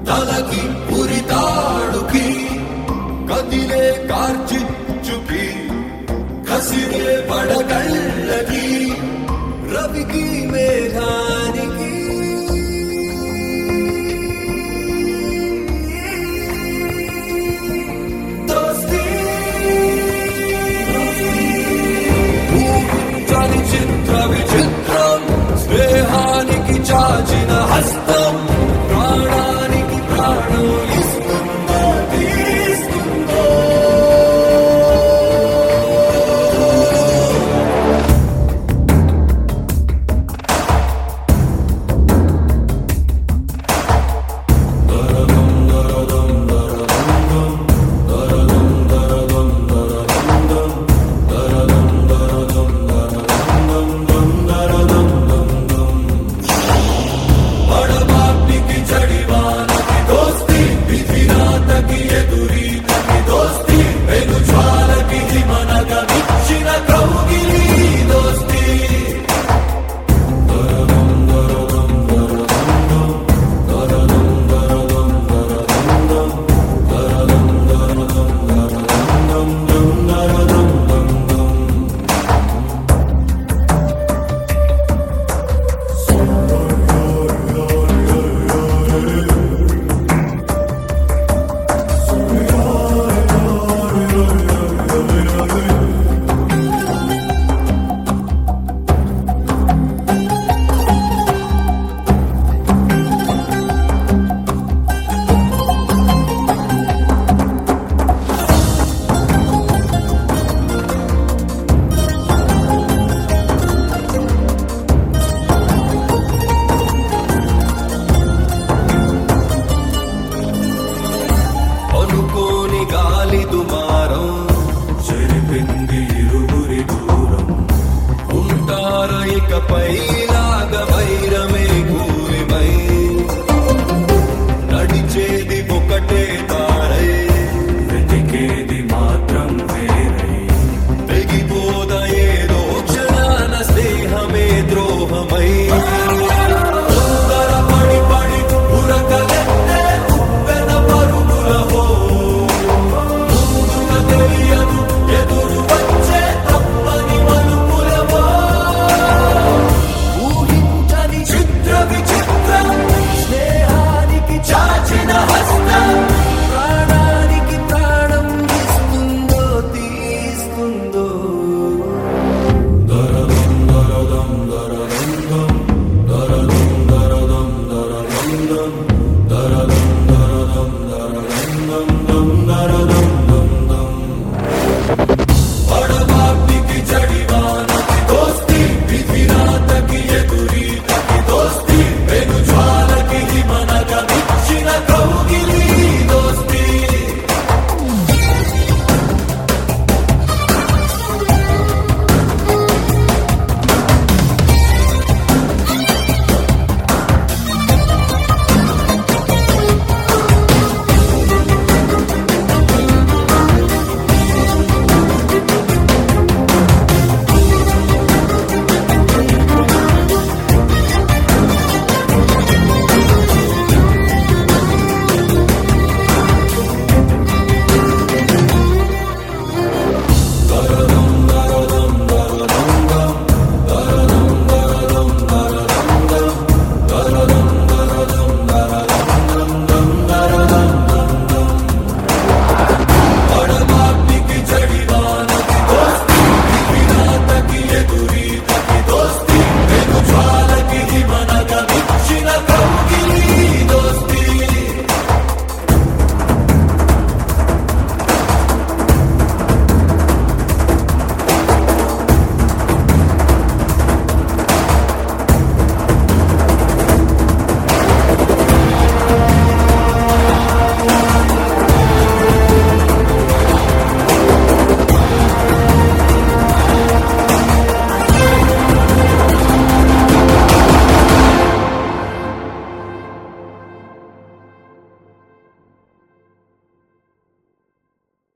తలకి ఉరితాడుకి కదిలే కార్చిచ్చుకి కసిరే పడగళ్ళకి రవికి మేఘానికి ఊహించని చిత్ర విచిత్రం స్నేహానికి చాచిన హస్తం ప్రాణానికి ప్రాణం ఇస్తుందో తీస్తుందో పడబాటికి చడివానకి దోస్తి విధిరాతకి ఎదురీతకి దోస్తి వెను జ్వాలకి హిమనగా నిచ్చిన కౌగిలి దోస్తి అనుకోని గాలి దుమారం చెరిపింది ఇరువురి దూరం ఉంటారు ఇకపై లాగా వైరమే కూలిపై నడిచేది ఒకటే తారై వెతికేది మాత్రం వేరై తెగిపోద ఏదో క్షణాన స్నేహమే ద్రోహమై తొందరపడి పడి ఉరకలెత్తే ఉప్పెన పరుగులహో ముందుగా తెలియదు ఎదురు వచ్చే తప్పని మలుపులవో ఊహించని చిత్ర విచిత్రం స్నేహానికి చాచిన హస్తం